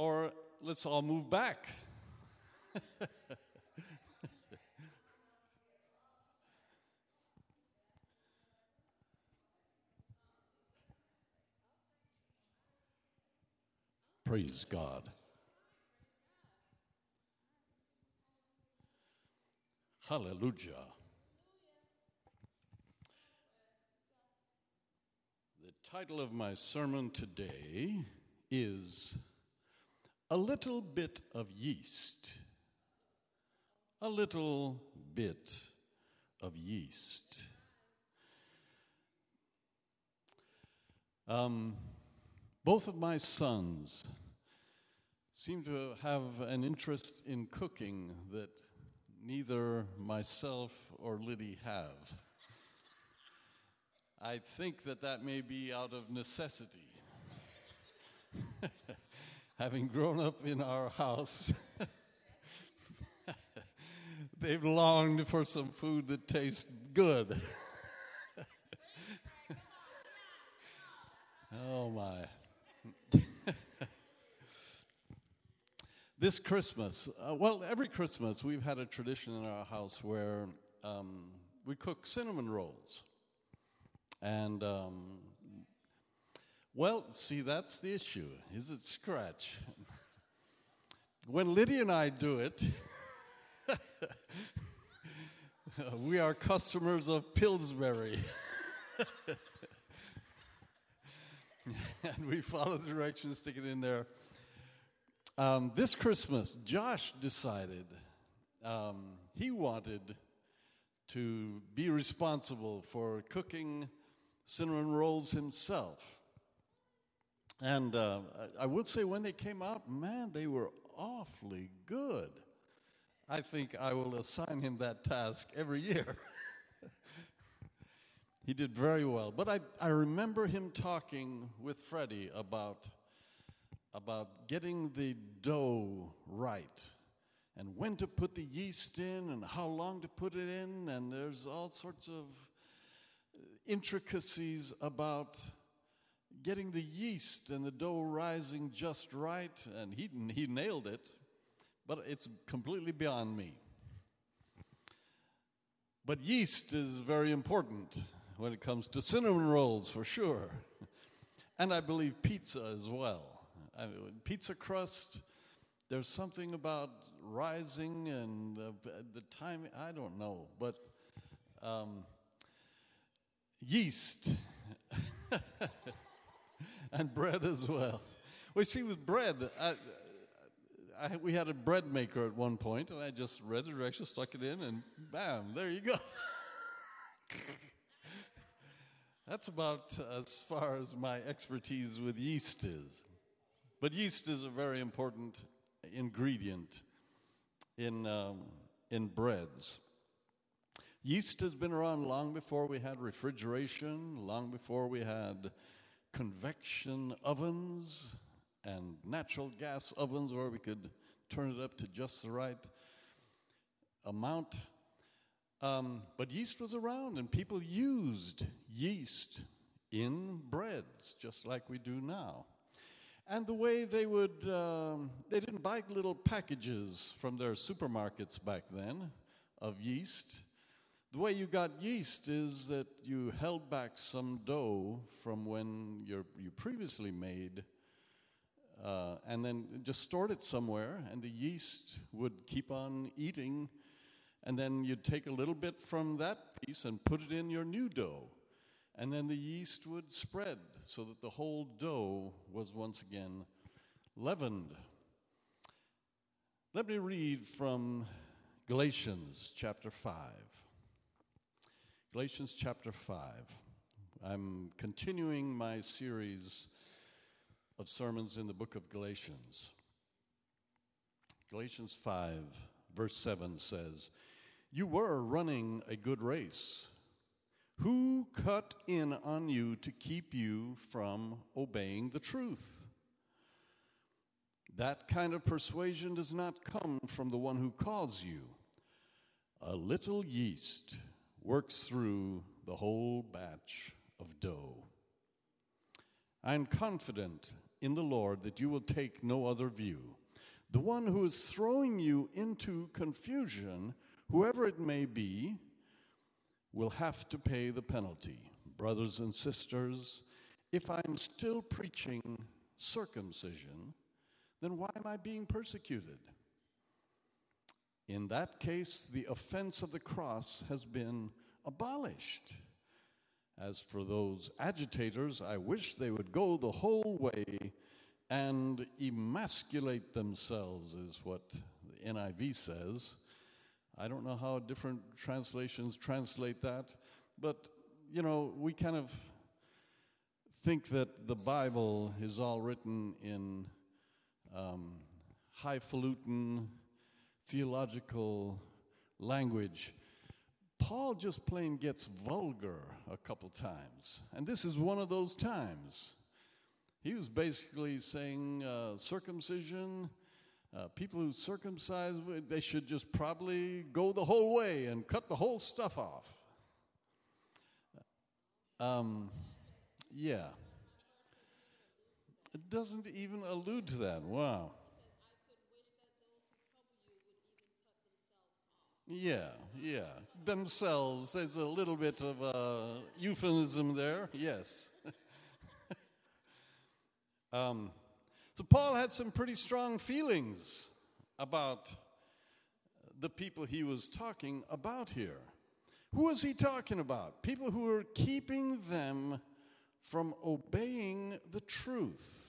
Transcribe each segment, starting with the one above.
Or let's all move back. Praise God. Hallelujah. The title of my sermon today is A Little Bit of Yeast. A little bit of yeast. Both of my sons seem to have an interest in cooking that neither myself or Liddy have. I think that may be out of necessity. Having grown up in our house, they've longed for some food that tastes good. Oh my. This Christmas, every Christmas we've had a tradition in our house where we cook cinnamon rolls. And, that's the issue, is it scratch? When Liddy and I do it, we are customers of Pillsbury. And we follow the directions, stick it in there. This Christmas, Josh decided he wanted to be responsible for cooking cinnamon rolls himself. And I would say when they came out, man, they were awfully good. I think I will assign him that task every year. He did very well. But I remember him talking with Freddie about getting the dough right and when to put the yeast in and how long to put it in, and there's all sorts of intricacies about getting the yeast and the dough rising just right, and he nailed it, but it's completely beyond me. But yeast is very important when it comes to cinnamon rolls, for sure. And I believe pizza as well. Pizza crust, there's something about rising and the time, I don't know, but yeast and bread as well. Well, see, with bread, we had a bread maker at one point, and I just read the directions, stuck it in, and bam, there you go. That's about as far as my expertise with yeast is. But yeast is a very important ingredient in breads. Yeast has been around long before we had refrigeration, long before we had convection ovens and natural gas ovens where we could turn it up to just the right amount. But yeast was around, and people used yeast in breads, just like we do now. And the way they didn't buy little packages from their supermarkets back then of yeast. The way you got yeast is that you held back some dough from when you previously made, and then just stored it somewhere, and the yeast would keep on eating. And then you'd take a little bit from that piece and put it in your new dough. And then the yeast would spread so that the whole dough was once again leavened. Let me read from Galatians chapter 5. Galatians chapter 5. I'm continuing my series of sermons in the book of Galatians. Galatians 5, verse 7 says, "You were running a good race. Who cut in on you to keep you from obeying the truth? That kind of persuasion does not come from the one who calls you. A little yeast works through the whole batch of dough. I am confident in the Lord that you will take no other view. The one who is throwing you into confusion, whoever it may be, will have to pay the penalty. Brothers and sisters, if I'm still preaching circumcision, then why am I being persecuted? In that case, the offense of the cross has been abolished. As for those agitators, I wish they would go the whole way and emasculate themselves, is what the NIV says. I don't know how different translations translate that, but, we kind of think that the Bible is all written in highfalutin theological language. Paul just plain gets vulgar a couple times, and this is one of those times. He was basically saying circumcision, people who circumcise, they should just probably go the whole way and cut the whole stuff off. Yeah. It doesn't even allude to that. Wow. Yeah. Themselves. There's a little bit of a euphemism there. Yes. So Paul had some pretty strong feelings about the people he was talking about here. Who was he talking about? People who were keeping them from obeying the truth.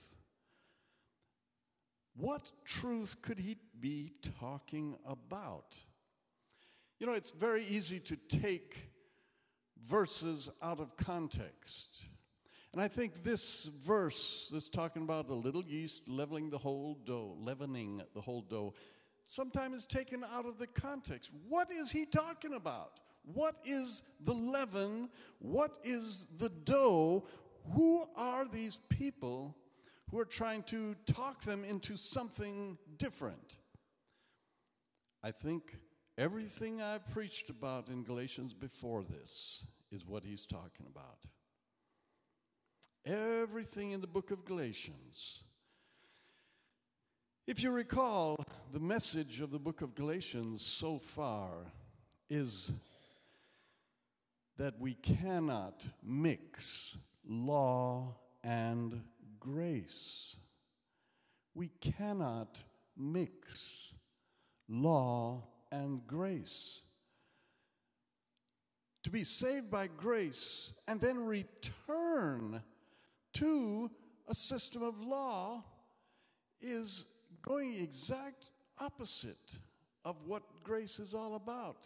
What truth could he be talking about? It's very easy to take verses out of context. And I think this verse that's talking about the little yeast leavening the whole dough, sometimes is taken out of the context. What is he talking about? What is the leaven? What is the dough? Who are these people who are trying to talk them into something different? I think everything I've preached about in Galatians before this is what he's talking about. Everything in the book of Galatians. If you recall, the message of the book of Galatians so far is that we cannot mix law and grace. We cannot mix law and grace. To be saved by grace and then return to a system of law is going exact opposite of what grace is all about.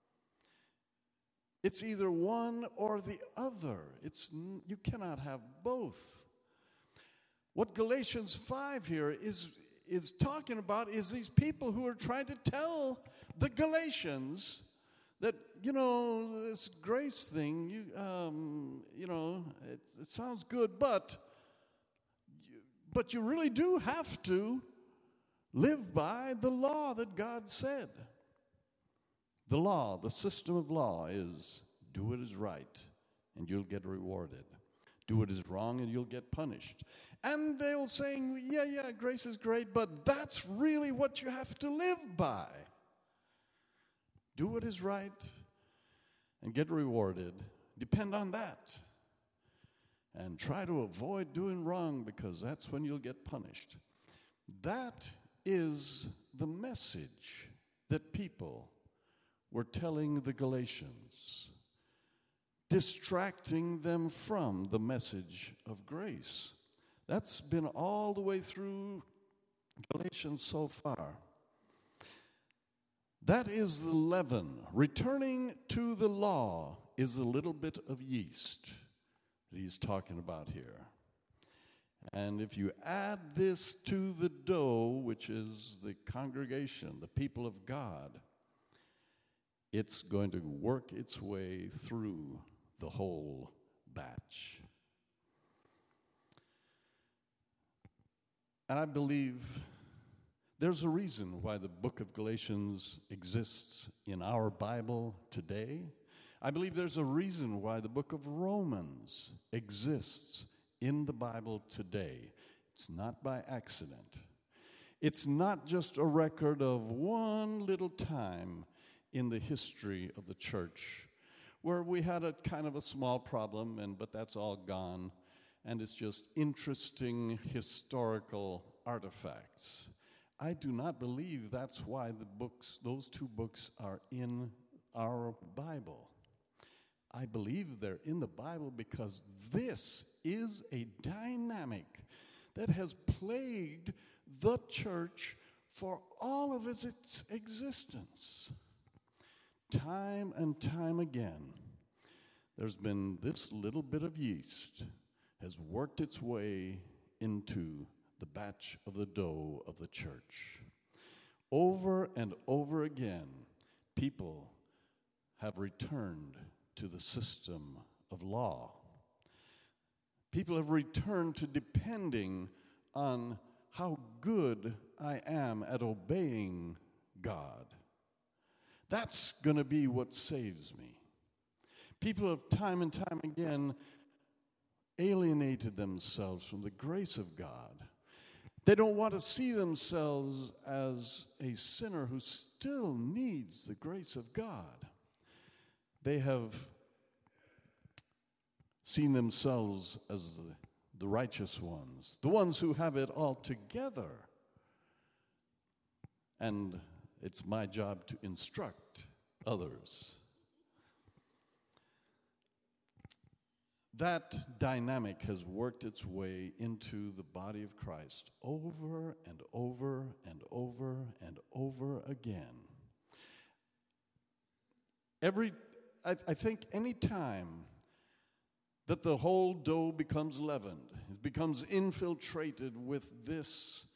It's either one or the other. You cannot have both. What Galatians 5 here is talking about is these people who are trying to tell the Galatians that, this grace thing, it sounds good, but you really do have to live by the law that God said. The law, the system of law is do what is right and you'll get rewarded. Do what is wrong and you'll get punished. And they'll saying, yeah, grace is great, but that's really what you have to live by. Do what is right and get rewarded. Depend on that. And try to avoid doing wrong because that's when you'll get punished. That is the message that people were telling the Galatians, distracting them from the message of grace. That's been all the way through Galatians so far. That is the leaven. Returning to the law is a little bit of yeast that he's talking about here. And if you add this to the dough, which is the congregation, the people of God, it's going to work its way through the whole batch. And I believe there's a reason why the book of Galatians exists in our Bible today. I believe there's a reason why the book of Romans exists in the Bible today. It's not by accident. It's not just a record of one little time in the history of the church where we had a kind of a small problem, but that's all gone, and it's just interesting historical artifacts. I do not believe that's why those two books are in our Bible. I believe they're in the Bible because this is a dynamic that has plagued the church for all of its existence. Time and time again, there's been this little bit of yeast has worked its way into the batch of the dough of the church. Over and over again, people have returned to the system of law. People have returned to depending on how good I am at obeying God. That's going to be what saves me. People have time and time again alienated themselves from the grace of God. They don't want to see themselves as a sinner who still needs the grace of God. They have seen themselves as the righteous ones, the ones who have it all together. And it's my job to instruct others. That dynamic has worked its way into the body of Christ over and over and over and over again. I think any time that the whole dough becomes leavened, it becomes infiltrated with this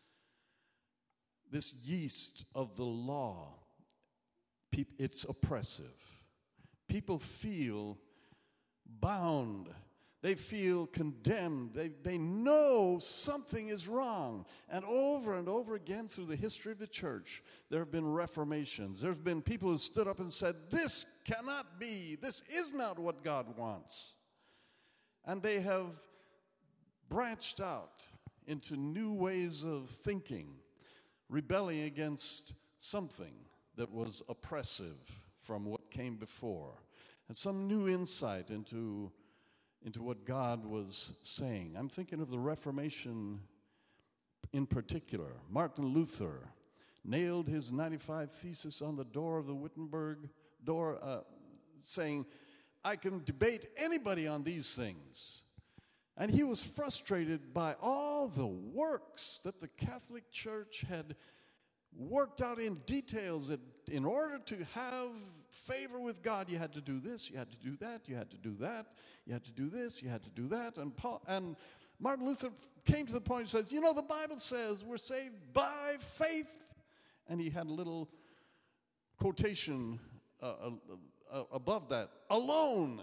yeast of the law, it's oppressive. People feel bound. They feel condemned. They know something is wrong. And over again through the history of the church, there have been reformations. There's been people who stood up and said, this cannot be. This is not what God wants. And they have branched out into new ways of thinking, rebelling against something that was oppressive from what came before, and some new insight into what God was saying. I'm thinking of the Reformation in particular. Martin Luther nailed his 95 Thesis on the door of the Wittenberg door, saying, I can debate anybody on these things. And he was frustrated by all the works that the Catholic Church had worked out in details that in order to have favor with God, you had to do this, you had to do that, you had to do that, you had to do this, you had to do that. And Martin Luther came to the point and says, the Bible says we're saved by faith. And he had a little quotation above that, alone.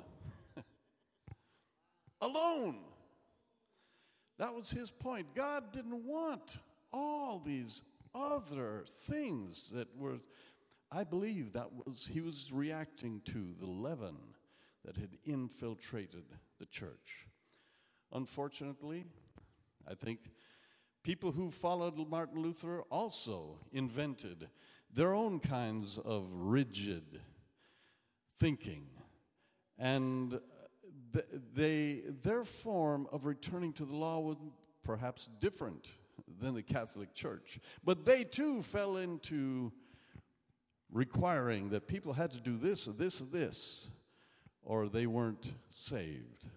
Alone. That was his point. God didn't want all these other things that were, I believe he was reacting to the leaven that had infiltrated the church. Unfortunately, I think people who followed Martin Luther also invented their own kinds of rigid thinking. And their form of returning to the law was perhaps different than the Catholic Church. But they too fell into requiring that people had to do this or this or this, or they weren't saved.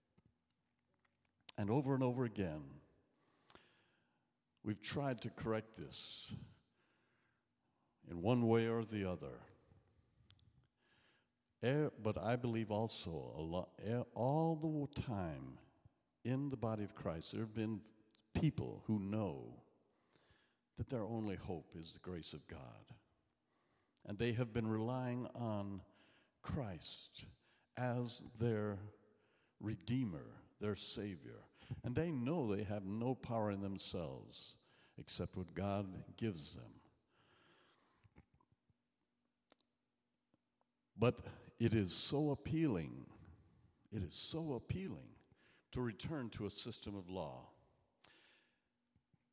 And over again, we've tried to correct this in one way or the other. But I believe also all the time in the body of Christ, there have been people who know that their only hope is the grace of God. And they have been relying on Christ as their Redeemer, their Savior. And they know they have no power in themselves except what God gives them. But it is so appealing to return to a system of law.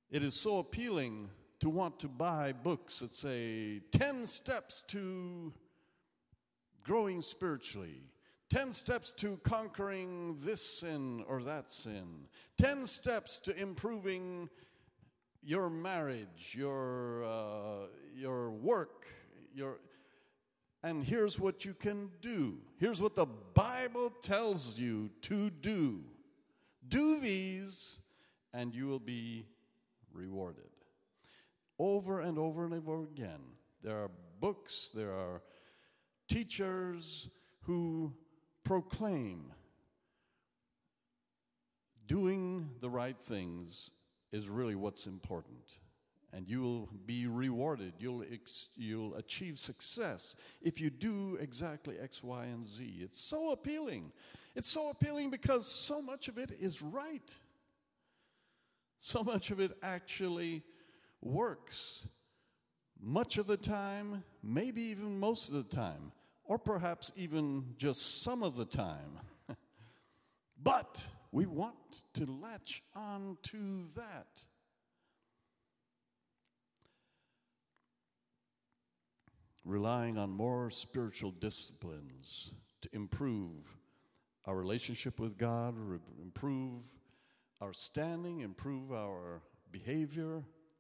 It is so appealing to want to buy books that say 10 steps to growing spiritually, 10 steps to conquering this sin or that sin, 10 steps to improving your marriage, your work, and here's what you can do. Here's what the Bible tells you to do. Do these, and you will be rewarded. Over and over and over again, there are books, there are teachers who proclaim doing the right things is really what's important. And you will be rewarded. You'll achieve success if you do exactly X, Y, and Z. It's so appealing. It's so appealing because so much of it is right. So much of it actually works. Much of the time, maybe even most of the time, or perhaps even just some of the time. But we want to latch on to that. Relying on more spiritual disciplines to improve our relationship with God, improve our standing, improve our behavior.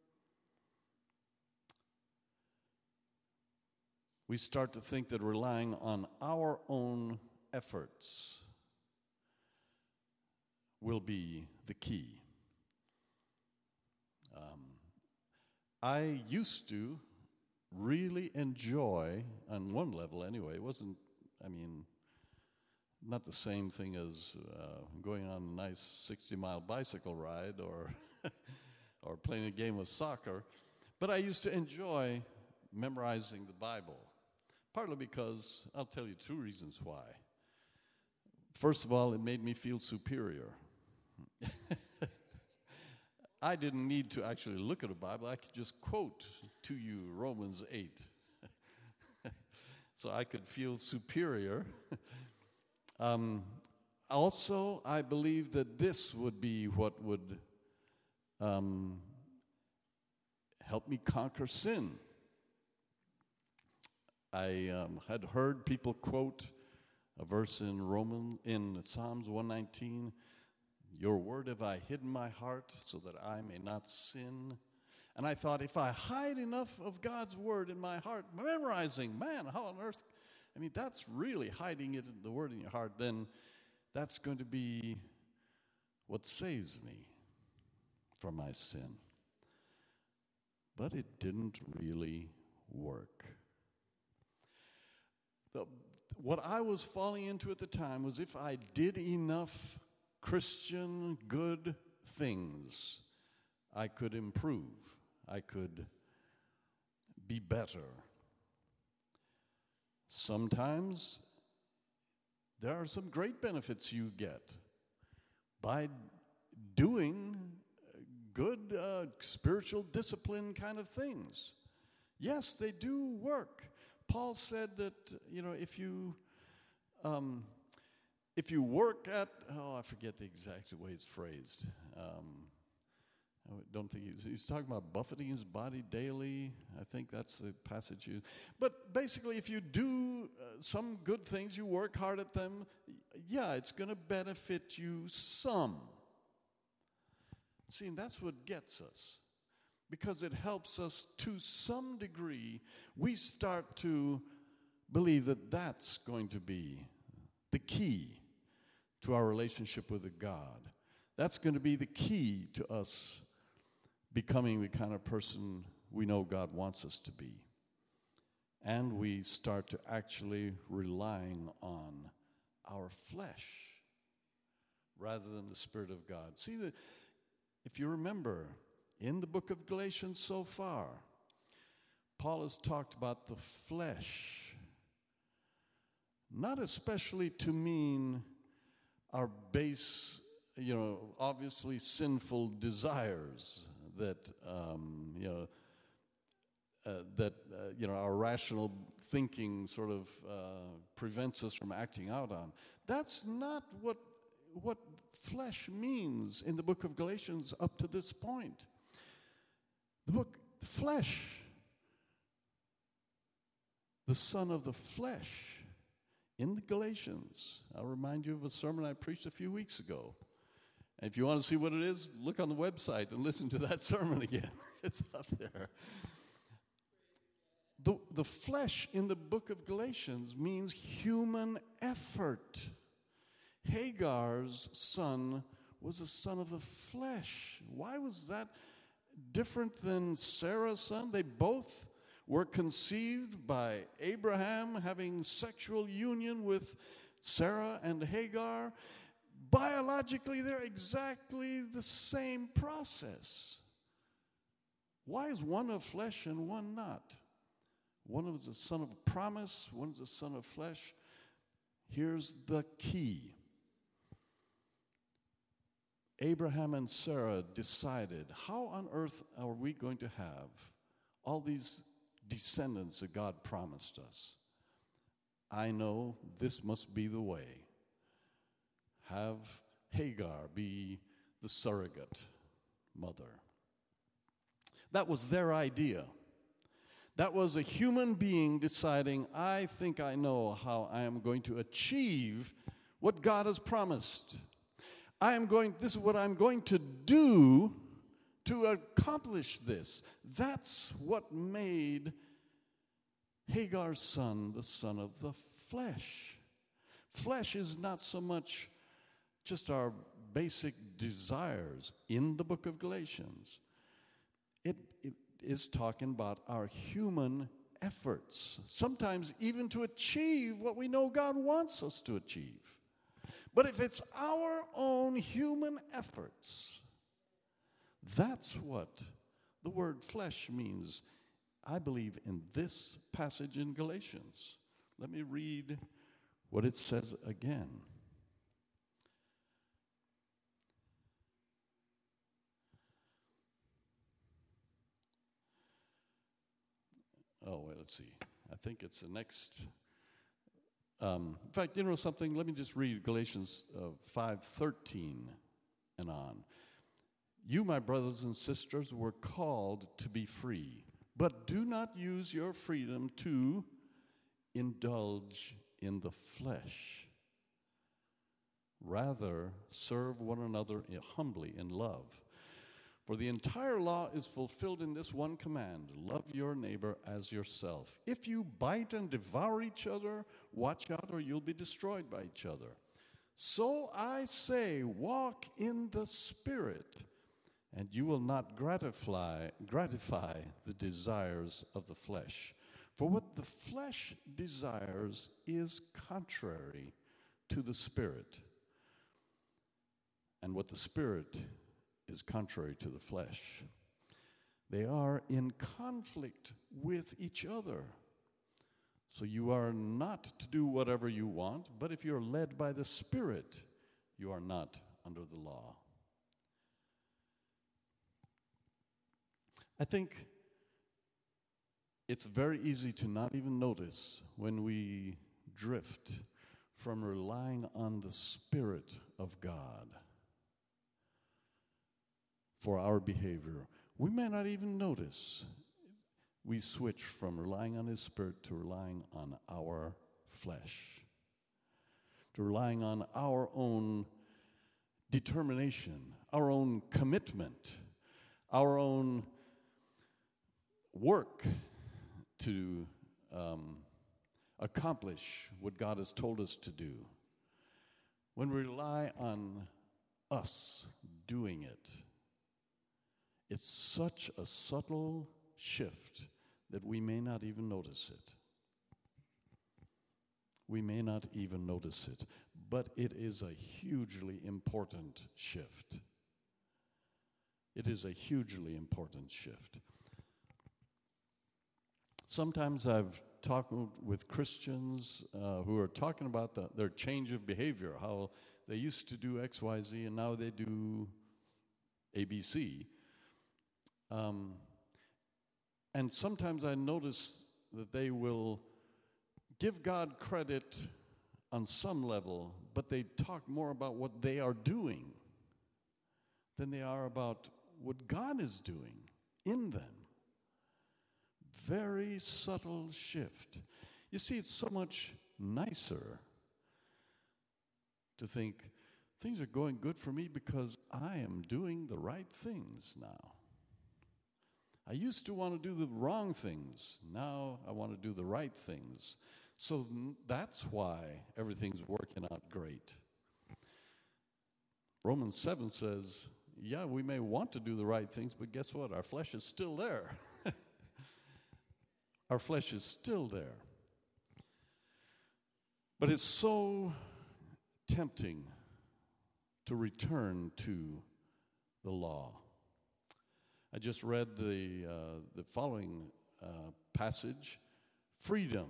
We start to think that relying on our own efforts will be the key. I used to really enjoy, on one level anyway, it wasn't, not the same thing as going on a nice 60-mile bicycle ride or or playing a game of soccer, but I used to enjoy memorizing the Bible, partly because, I'll tell you two reasons why. First of all, it made me feel superior. I didn't need to actually look at a Bible. I could just quote to you Romans 8. So I could feel superior. Also, I believe that this would be what would help me conquer sin. I had heard people quote a verse in Psalms 119, "Your word have I hidden my heart so that I may not sin." And I thought, if I hide enough of God's word in my heart, memorizing, man, how on earth, that's really hiding it, the word in your heart, then that's going to be what saves me from my sin. But it didn't really work. What I was falling into at the time was if I did enough Christian good things, I could improve. I could be better. Sometimes there are some great benefits you get by doing good spiritual discipline kind of things. Yes, they do work. Paul said that, if you work at, I forget the exact way it's phrased. I don't think he's talking about buffeting his body daily. I think that's the passage. But basically, if you do some good things, you work hard at them, it's going to benefit you some. See, and that's what gets us. Because it helps us to some degree, we start to believe that that's going to be the key to our relationship with a God. That's going to be the key to us becoming the kind of person we know God wants us to be. And we start to actually relying on our flesh rather than the Spirit of God. See, that if you remember, in the book of Galatians so far, Paul has talked about the flesh, not especially to mean our base, obviously sinful desires that, our rational thinking sort of prevents us from acting out on. That's not what flesh means in the book of Galatians up to this point. book, flesh, the son of the flesh, in the Galatians. I'll remind you of a sermon I preached a few weeks ago. And if you want to see what it is, look on the website and listen to that sermon again. It's up there. The flesh in the book of Galatians means human effort. Hagar's son was a son of the flesh. Why was that different than Sarah's son? They both were conceived by Abraham having sexual union with Sarah and Hagar. Biologically, they're exactly the same process. Why is one of flesh and one not? One is a son of promise, one is a son of flesh. Here's the key. Abraham and Sarah decided, how on earth are we going to have all these descendants that God promised us? I know this must be the way. Have Hagar be the surrogate mother. That was their idea. That was a human being deciding, I think I know how I am going to achieve what God has promised. This is what I'm going to do to accomplish this. That's what made Hagar's son the son of the flesh. Flesh is not so much just our basic desires in the book of Galatians. It is talking about our human efforts, sometimes even to achieve what we know God wants us to achieve. But if it's our own human efforts, that's what the word flesh means, I believe, in this passage in Galatians. Let me read what it says again. Let's see. I think it's the next. In fact, you know something? Let me just read Galatians 5:13 and on. You, my brothers and sisters, were called to be free, but do not use your freedom to indulge in the flesh. Rather, serve one another humbly in love. For the entire law is fulfilled in this one command: love your neighbor as yourself. If you bite and devour each other, watch out or you'll be destroyed by each other. So I say, walk in the Spirit, and you will not gratify the desires of the flesh. For what the flesh desires is contrary to the Spirit, and what the Spirit is contrary to the flesh. They are in conflict with each other. So you are not to do whatever you want, but if you're led by the Spirit, you are not under the law. I think it's very easy to not even notice when we drift from relying on the Spirit of God for our behavior. We may not even notice we switch from relying on His Spirit to relying on our flesh, to relying on our own determination, our own commitment, our own work to accomplish what God has told us to do. When we rely on us doing it, it's such a subtle shift that we may not even notice it. We may not even notice it, but it is a hugely important shift. It is a hugely important shift. Sometimes I've talked with Christians who are talking about their change of behavior, how they used to do X, Y, Z, and now they do A, B, C. And sometimes I notice that they will give God credit on some level, but they talk more about what they are doing than they are about what God is doing in them. very subtle shift. You see, it's so much nicer to think things are going good for me because I am doing the right things now. I used to want to do the wrong things. Now I want to do the right things. So that's why everything's working out great. Romans 7 says, yeah, we may want to do the right things, but guess what? Our flesh is still there. Our flesh is still there. But it's so tempting to return to the law. I just read the following passage, freedom.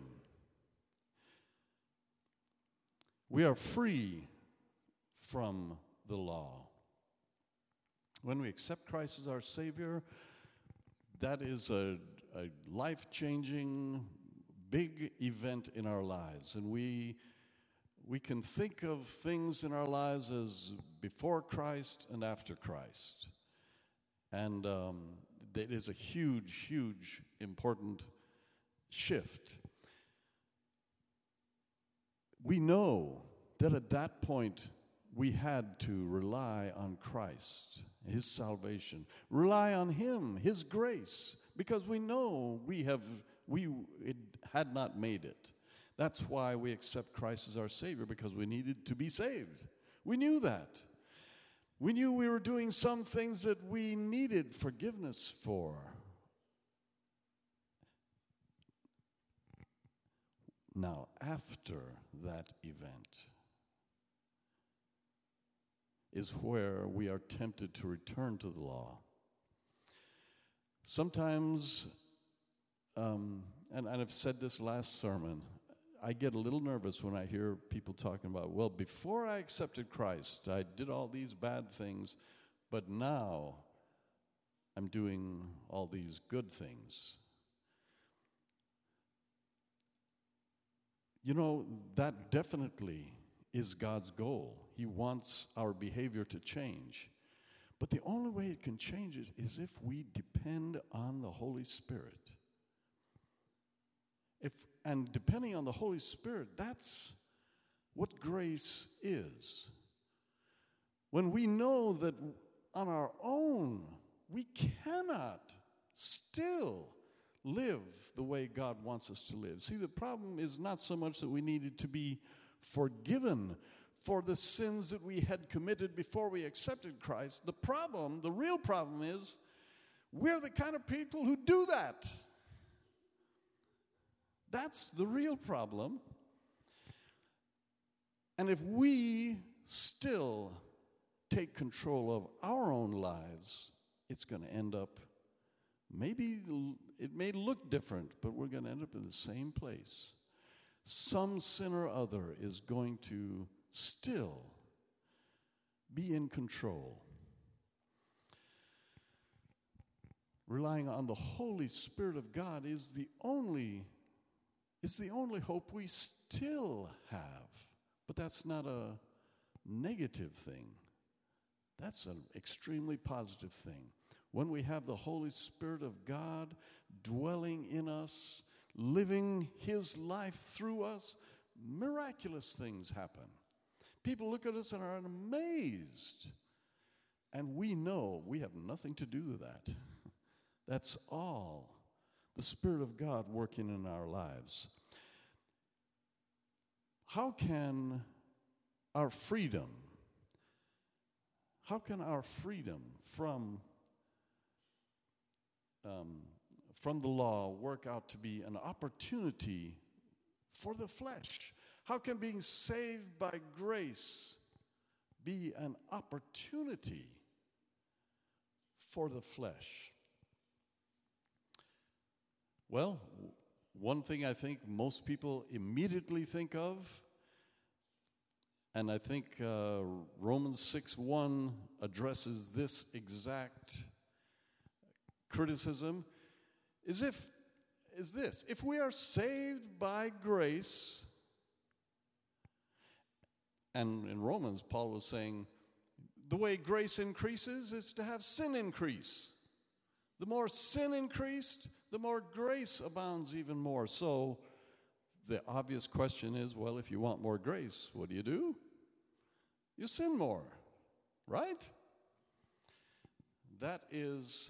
We are free from the law. When we accept Christ as our Savior, that is a life-changing, big event in our lives. And we can think of things in our lives as before Christ and after Christ. And it is a huge, huge, important shift. We know that at that point, we had to rely on Christ, His salvation, rely on Him, His grace, because we know it had not made it. That's why we accept Christ as our Savior, because we needed to be saved. We knew that. We knew we were doing some things that we needed forgiveness for. Now, after that event is where we are tempted to return to the law. Sometimes, and I've said this last sermon, I get a little nervous when I hear people talking about, well, before I accepted Christ, I did all these bad things, but now I'm doing all these good things. You know, that definitely is God's goal. He wants our behavior to change. But the only way it can change it is if we depend on the Holy Spirit. And depending on the Holy Spirit, that's what grace is. When we know that on our own, we cannot still live the way God wants us to live. See, the problem is not so much that we needed to be forgiven for the sins that we had committed before we accepted Christ. The real problem is we're the kind of people who do that. That's the real problem. And if we still take control of our own lives, it's going to end up, maybe it may look different, but we're going to end up in the same place. Some sin or other is going to still be in control. Relying on the Holy Spirit of God is the only hope we still have. But that's not a negative thing. That's an extremely positive thing. When we have the Holy Spirit of God dwelling in us, living His life through us, miraculous things happen. People look at us and are amazed. And we know we have nothing to do with that. That's all the Spirit of God working in our lives. How can our freedom from the law work out to be an opportunity for the flesh? How can being saved by grace be an opportunity for the flesh? Well, one thing I think most people immediately think of, and I think Romans 6:1 addresses this exact criticism, is this: if we are saved by grace, and in Romans, Paul was saying, the way grace increases is to have sin increase. The more sin increased, the more grace abounds even more. So the obvious question is, well, if you want more grace, what do? You sin more, right? That is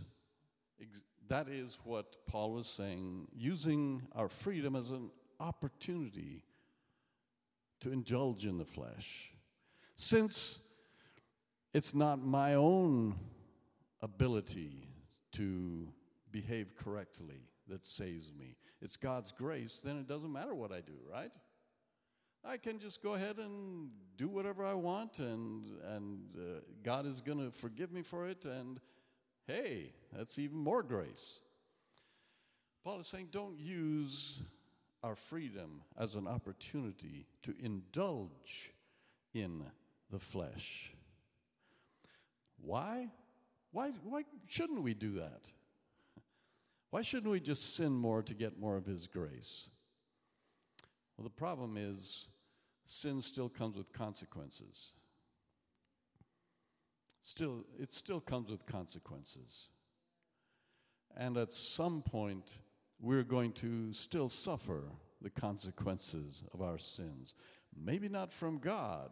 what Paul was saying, using our freedom as an opportunity to indulge in the flesh. Since it's not my own ability to behave correctly that saves me, it's God's grace, then it doesn't matter what I do, right? I can just go ahead and do whatever I want, and God is going to forgive me for it, and hey, that's even more grace. Paul is saying, don't use our freedom as an opportunity to indulge in the flesh. Why? Why shouldn't we do that? Why shouldn't we just sin more to get more of His grace? Well, the problem is sin still comes with consequences. It still comes with consequences. And at some point, we're going to still suffer the consequences of our sins. Maybe not from God,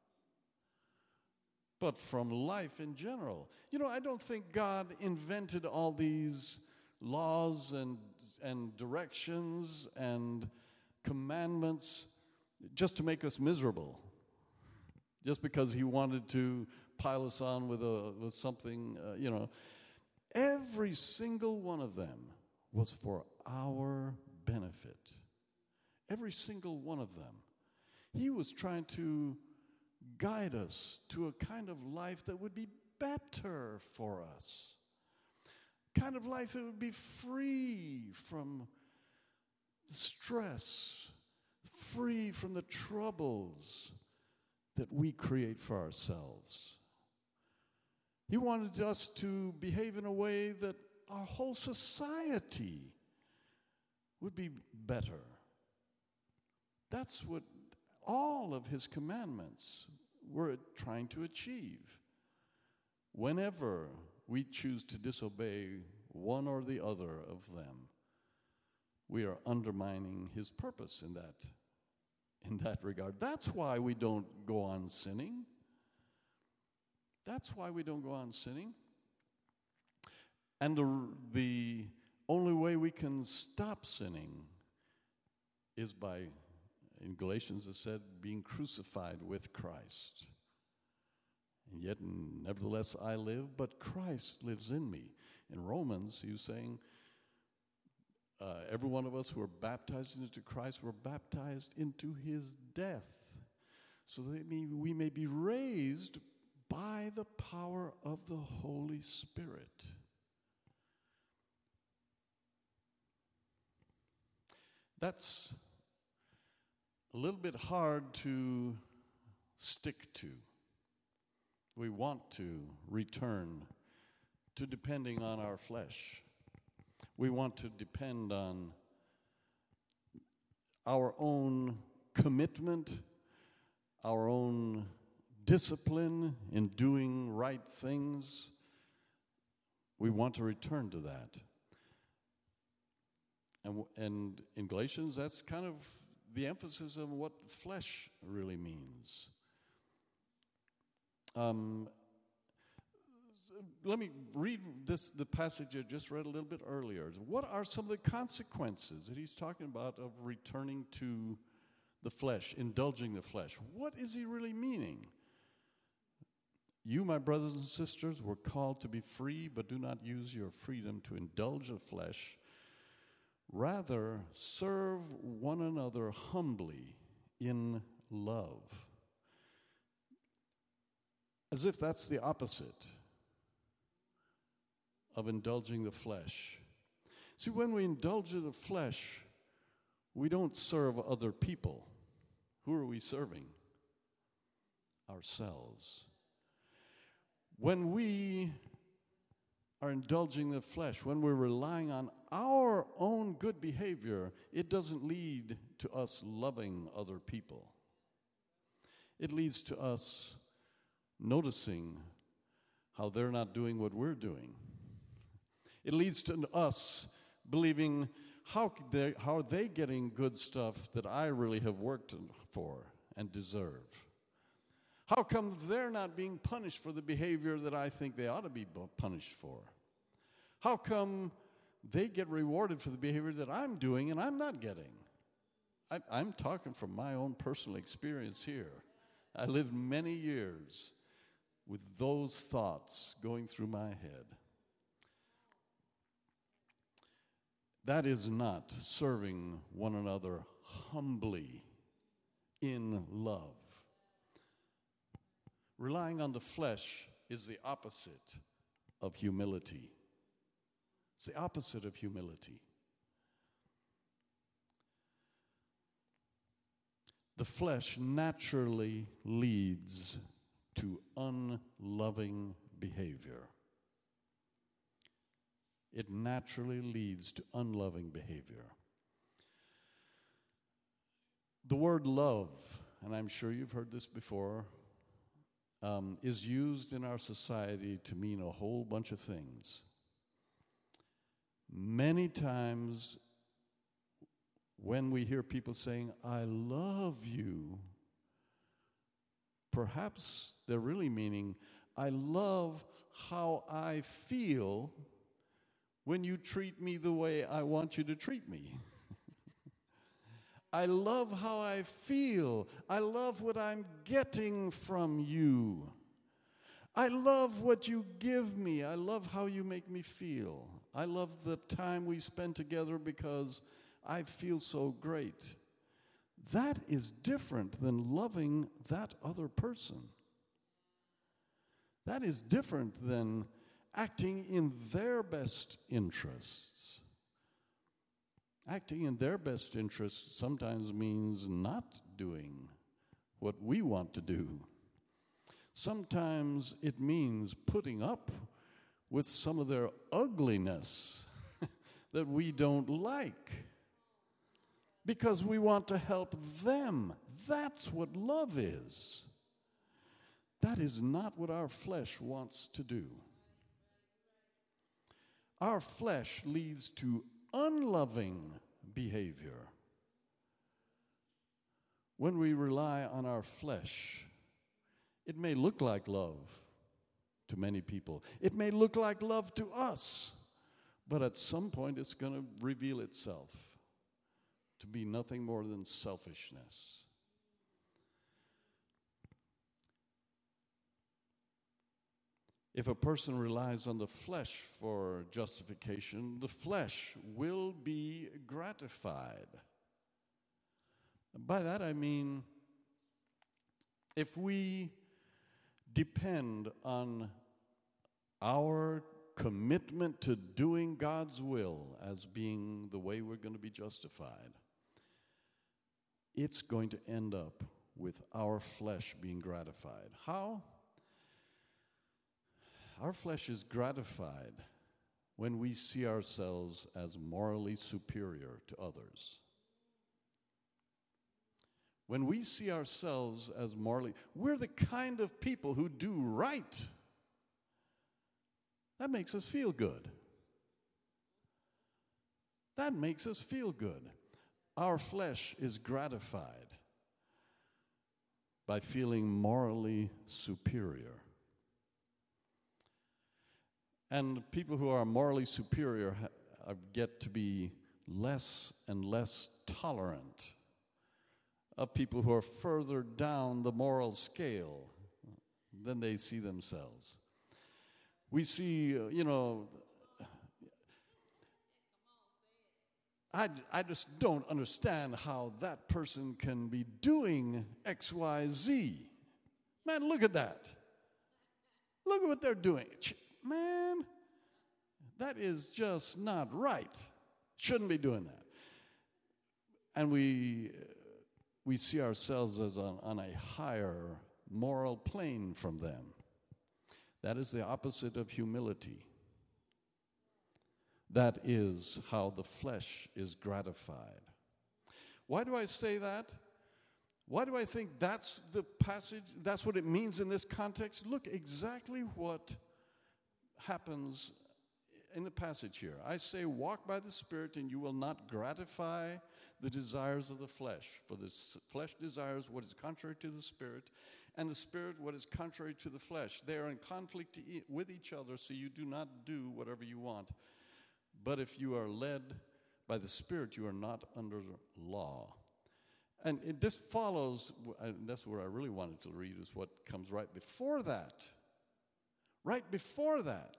but from life in general. You know, I don't think God invented all these laws and directions and commandments just to make us miserable, just because He wanted to pile us on with something, Every single one of them was for our benefit. Every single one of them. He was trying to guide us to a kind of life that would be better for us. Kind of life that would be free from the stress, free from the troubles that we create for ourselves. He wanted us to behave in a way that our whole society would be better. That's what all of His commandments were trying to achieve. Whenever we choose to disobey one or the other of them, we are undermining His purpose in that regard. That's why we don't go on sinning. That's why we don't go on sinning. And the only way we can stop sinning is by, in Galatians it said, being crucified with Christ. And yet, nevertheless, I live, but Christ lives in me. In Romans, he was saying, every one of us who are baptized into Christ were baptized into His death, so that we may be raised by the power of the Holy Spirit. That's a little bit hard to stick to. We want to return to depending on our flesh. We want to depend on our own commitment, our own discipline in doing right things. We want to return to that. And in Galatians, that's kind of the emphasis of what the flesh really means. Let me read the passage I just read a little bit earlier. What are some of the consequences that he's talking about of returning to the flesh, indulging the flesh? What is he really meaning? You, my brothers and sisters, were called to be free, but do not use your freedom to indulge the flesh. Rather, serve one another humbly in love. As if that's the opposite of indulging the flesh. See, when we indulge in the flesh, we don't serve other people. Who are we serving? Ourselves. When we are indulging the flesh, when we're relying on our own good behavior, it doesn't lead to us loving other people. It leads to us noticing how they're not doing what we're doing. It leads to us believing, how are they getting good stuff that I really have worked for and deserve? How come they're not being punished for the behavior that I think they ought to be punished for? How come they get rewarded for the behavior that I'm doing and I'm not getting? I'm talking from my own personal experience here. I lived many years with those thoughts going through my head. That is not serving one another humbly in love. Relying on the flesh is the opposite of humility. It's the opposite of humility. The flesh naturally leads to unloving behavior. It naturally leads to unloving behavior. The word love, and I'm sure you've heard this before, is used in our society to mean a whole bunch of things. Many times when we hear people saying, I love you, perhaps they're really meaning, I love how I feel when you treat me the way I want you to treat me. I love how I feel. I love what I'm getting from you. I love what you give me. I love how you make me feel. I love the time we spend together because I feel so great. That is different than loving that other person. That is different than acting in their best interests. Acting in their best interests sometimes means not doing what we want to do. Sometimes it means putting up with some of their ugliness that we don't like because we want to help them. That's what love is. That is not what our flesh wants to do. Our flesh leads to unloving behavior. When we rely on our flesh, it may look like love to many people. It may look like love to us, but at some point it's going to reveal itself to be nothing more than selfishness. If a person relies on the flesh for justification, the flesh will be gratified. By that I mean, if we depend on our commitment to doing God's will as being the way we're going to be justified, it's going to end up with our flesh being gratified. How? Our flesh is gratified when we see ourselves as morally superior to others. When we see ourselves as morally, we're the kind of people who do right. That makes us feel good. That makes us feel good. Our flesh is gratified by feeling morally superior. And people who are morally superior get to be less and less tolerant of people who are further down the moral scale than they see themselves. We see, I just don't understand how that person can be doing X, Y, Z. Man, look at that. Look at what they're doing. Man, that is just not right. Shouldn't be doing that. And we see ourselves as on a higher moral plane from them. That is the opposite of humility. That is how the flesh is gratified. Why do I say that? Why do I think that's the passage, that's what it means in this context? Look exactly what happens in the passage here. I say, walk by the Spirit, and you will not gratify the desires of the flesh. For the flesh desires what is contrary to the Spirit, and the Spirit what is contrary to the flesh. They are in conflict with each other, so you do not do whatever you want. But if you are led by the Spirit, you are not under law. And this follows, and that's where I really wanted to read, is what comes right before that. Right before that.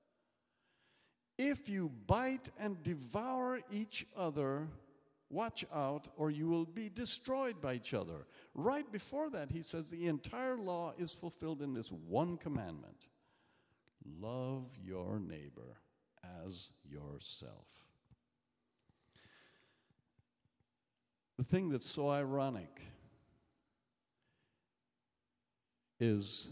If you bite and devour each other, watch out, or you will be destroyed by each other. Right before that, he says the entire law is fulfilled in this one commandment. Love your neighbor as yourself. The thing that's so ironic is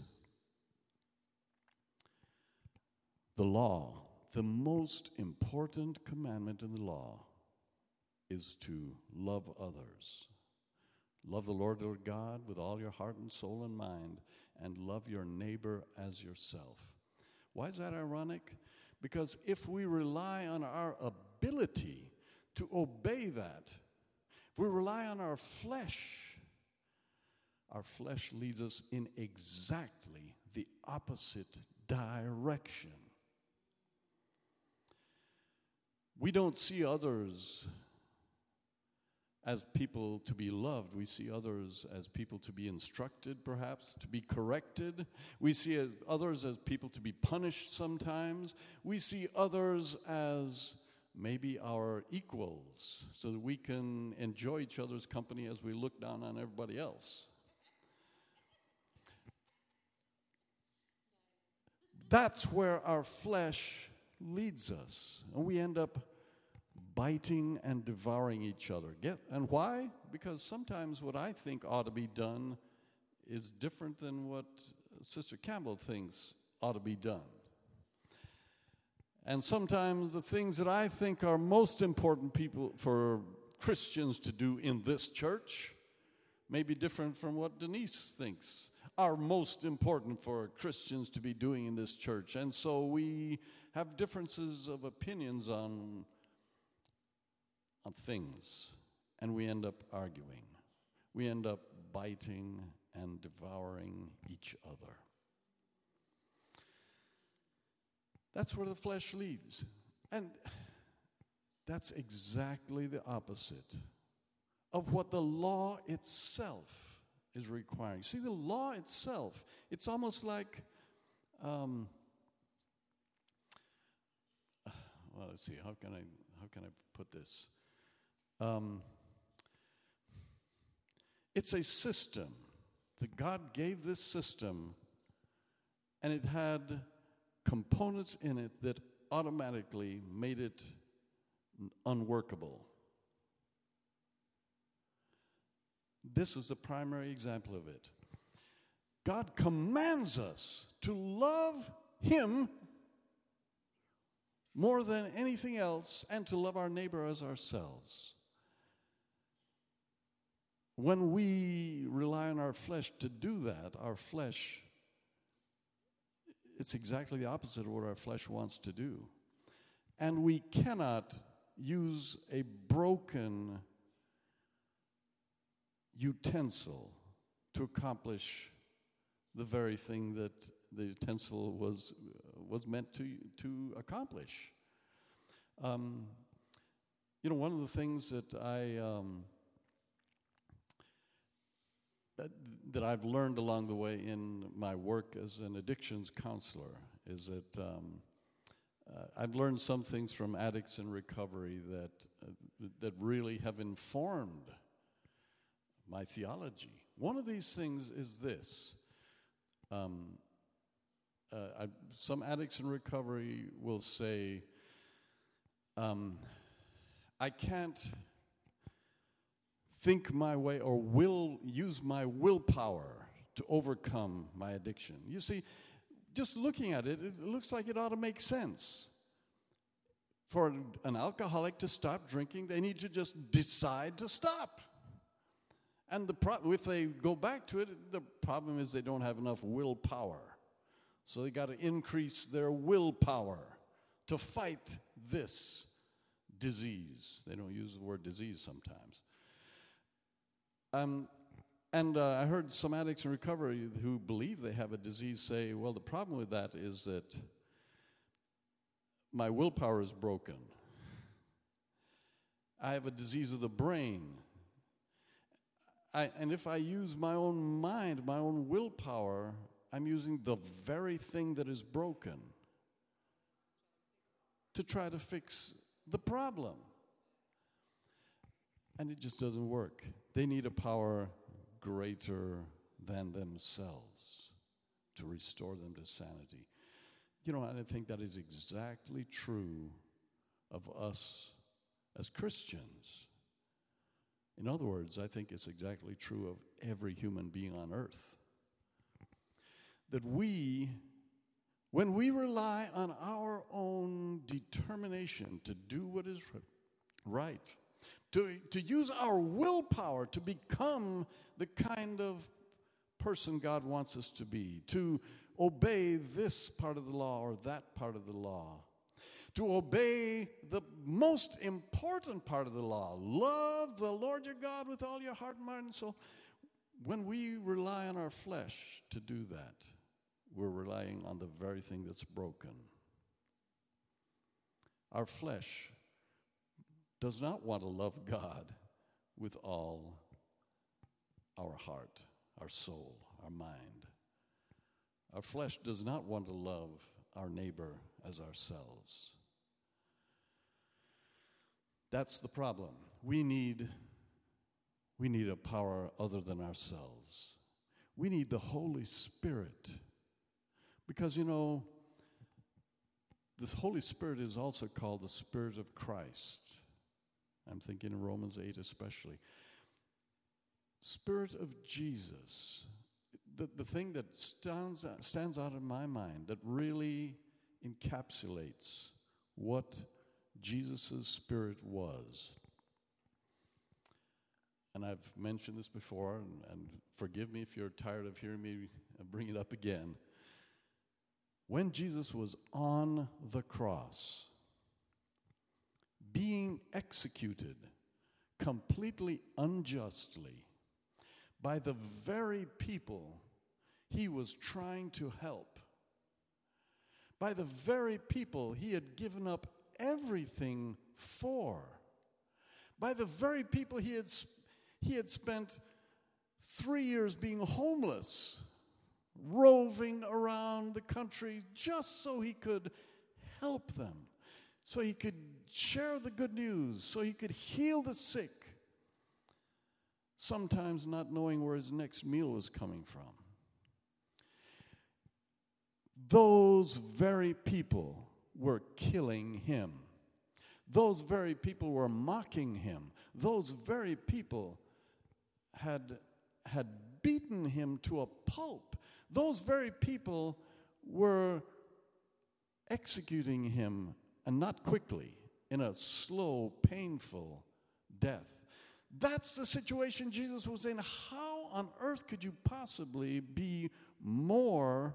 the law. The most important commandment in the law is to love others. Love the Lord your God with all your heart and soul and mind, and love your neighbor as yourself. Why is that ironic? Because if we rely on our ability to obey that, if we rely on our flesh leads us in exactly the opposite direction. We don't see others as people to be loved. We see others as people to be instructed, perhaps, to be corrected. We see others as people to be punished sometimes. We see others as maybe our equals, so that we can enjoy each other's company as we look down on everybody else. That's where our flesh leads us, and we end up biting and devouring each other. And why? Because sometimes what I think ought to be done is different than what Sister Campbell thinks ought to be done. And sometimes the things that I think are most important for Christians to do in this church may be different from what Denise thinks are most important for Christians to be doing in this church. And so we have differences of opinions on things, and we end up arguing. We end up biting and devouring each other. That's where the flesh leads. And that's exactly the opposite of what the law itself is requiring. See, the law itself, it's almost like, let's see, how can I put this? It's a system that God gave this system, and it had components in it that automatically made it unworkable. This is the primary example of it. God commands us to love Him more than anything else and to love our neighbor as ourselves. When we rely on our flesh to do that, our flesh, it's exactly the opposite of what our flesh wants to do. And we cannot use a broken utensil to accomplish the very thing that the utensil was meant to accomplish. One of the things that that I've learned along the way in my work as an addictions counselor is that I've learned some things from addicts in recovery that really have informed my theology. One of these things is this. Some addicts in recovery will say, I can't think my way or will use my willpower to overcome my addiction. You see, just looking at it, it looks like it ought to make sense. For an alcoholic to stop drinking, they need to just decide to stop. And if they go back to it, the problem is they don't have enough willpower. So they got to increase their willpower. to fight this disease. They don't use the word disease sometimes. I heard some addicts in recovery who believe they have a disease say, well, the problem with that is that my willpower is broken. I have a disease of the brain. And if I use my own mind, my own willpower, I'm using the very thing that is broken to try to fix the problem. And it just doesn't work. They need a power greater than themselves to restore them to sanity. You know, and I think that is exactly true of us as Christians. In other words, I think it's exactly true of every human being on earth. That when we rely on our own determination to do what is right, to use our willpower to become the kind of person God wants us to be, to obey this part of the law or that part of the law, to obey the most important part of the law, love the Lord your God with all your heart, mind, and soul. When we rely on our flesh to do that, we're relying on the very thing that's broken. Our flesh does not want to love God with all our heart, our soul, our mind. Our flesh does not want to love our neighbor as ourselves. That's the problem. We need a power other than ourselves. We need the Holy Spirit. Because, you know, the Holy Spirit is also called the Spirit of Christ. I'm thinking in Romans 8 especially. Spirit of Jesus. The thing that stands out in my mind that really encapsulates what Jesus' Spirit was. And I've mentioned this before, and forgive me if you're tired of hearing me bring it up again. When Jesus was on the cross, being executed completely unjustly by the very people he was trying to help, by the very people he had given up everything for, by the very people he had spent 3 years being homeless, roving around the country just so he could help them, so he could share the good news, so he could heal the sick, sometimes not knowing where his next meal was coming from. Those very people were killing him. Those very people were mocking him. Those very people had beaten him to a pulp. Those very people were executing him, and not quickly, in a slow, painful death. That's the situation Jesus was in. How on earth could you possibly be more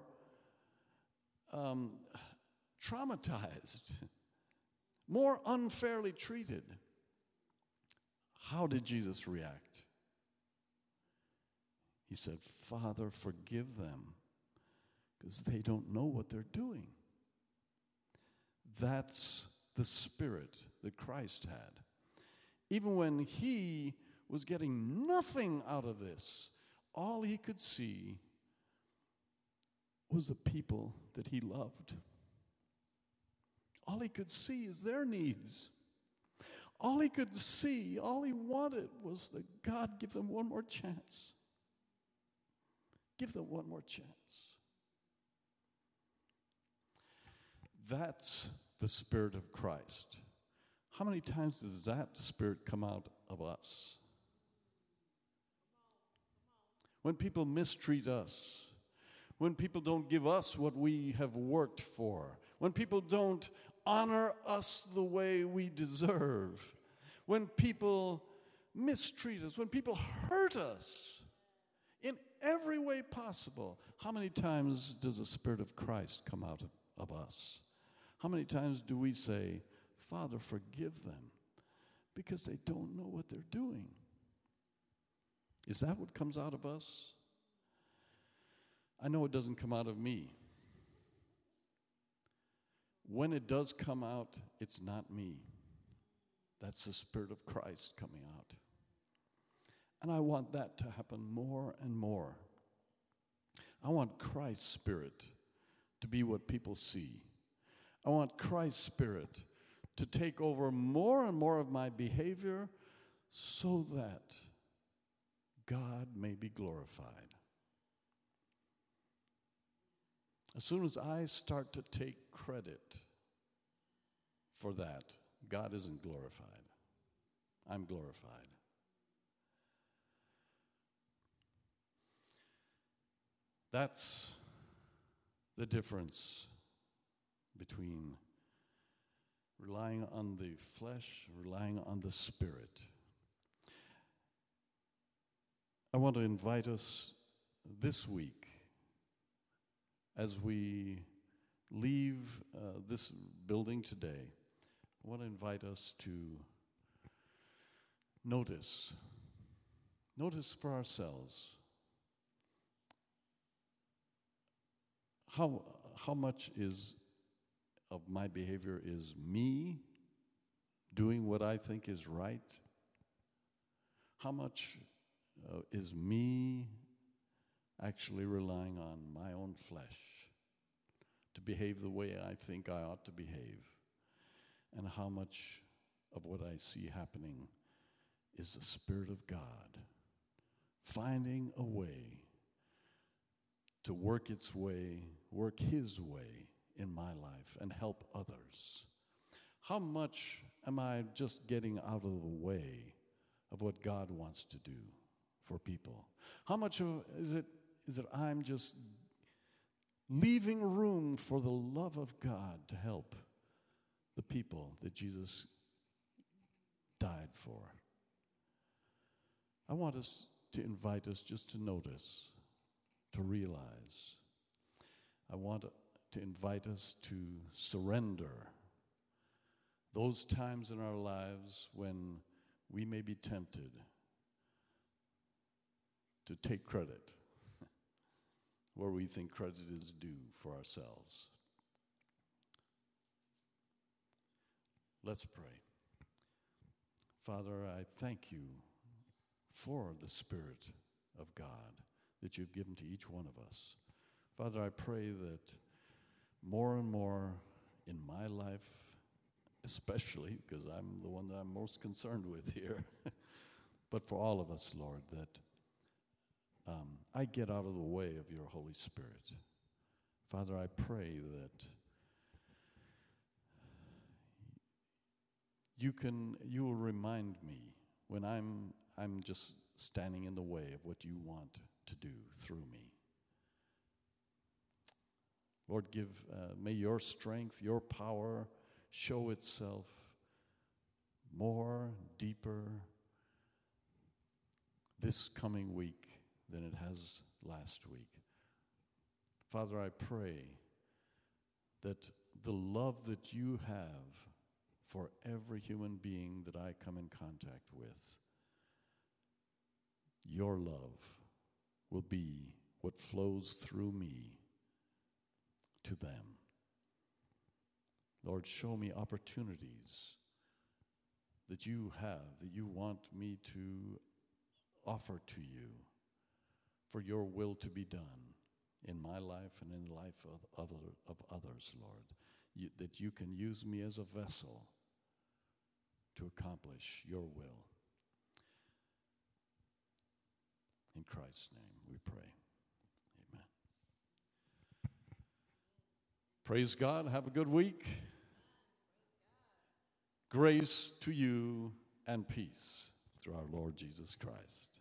traumatized, more unfairly treated? How did Jesus react? He said, Father, forgive them, because they don't know what they're doing. That's the spirit that Christ had. Even when he was getting nothing out of this, all he could see was the people that he loved. All he could see is their needs. All he could see, all he wanted was that God give them one more chance. Give them one more chance. That's the Spirit of Christ. How many times does that Spirit come out of us? When people mistreat us, when people don't give us what we have worked for, when people don't honor us the way we deserve, when people mistreat us, when people hurt us in every way possible, how many times does the Spirit of Christ come out of us? How many times do we say, Father, forgive them, because they don't know what they're doing? Is that what comes out of us? I know it doesn't come out of me. When it does come out, it's not me. That's the Spirit of Christ coming out. And I want that to happen more and more. I want Christ's Spirit to be what people see. I want Christ's Spirit to take over more and more of my behavior so that God may be glorified. As soon as I start to take credit for that, God isn't glorified. I'm glorified. That's the difference between relying on the flesh, relying on the Spirit. I want to invite us this week, as we leave this building today, I want to invite us to notice for ourselves how much of my behavior is me doing what I think is right. How much is me actually relying on my own flesh to behave the way I think I ought to behave? And how much of what I see happening is the Spirit of God finding a way to work His way in my life and help others? How much am I just getting out of the way of what God wants to do for people? How much is it I'm just leaving room for the love of God to help the people that Jesus died for? I want us to invite us just to notice, to realize. I want to invite us to surrender those times in our lives when we may be tempted to take credit where we think credit is due for ourselves. Let's pray. Father, I thank you for the Spirit of God that you've given to each one of us. Father, I pray that more and more in my life, especially because I'm the one that I'm most concerned with here, but for all of us, Lord, that I get out of the way of your Holy Spirit. Father, I pray that you will remind me when I'm just standing in the way of what you want to do through me. Lord, may your strength, your power show itself more, deeper this coming week than it has last week. Father, I pray that the love that you have for every human being that I come in contact with, your love will be what flows through me to them. Lord, show me opportunities that you have, that you want me to offer to you for your will to be done in my life and in the life of others, Lord. That you can use me as a vessel to accomplish your will. In Christ's name we pray. Amen. Praise God. Have a good week. Grace to you and peace through our Lord Jesus Christ.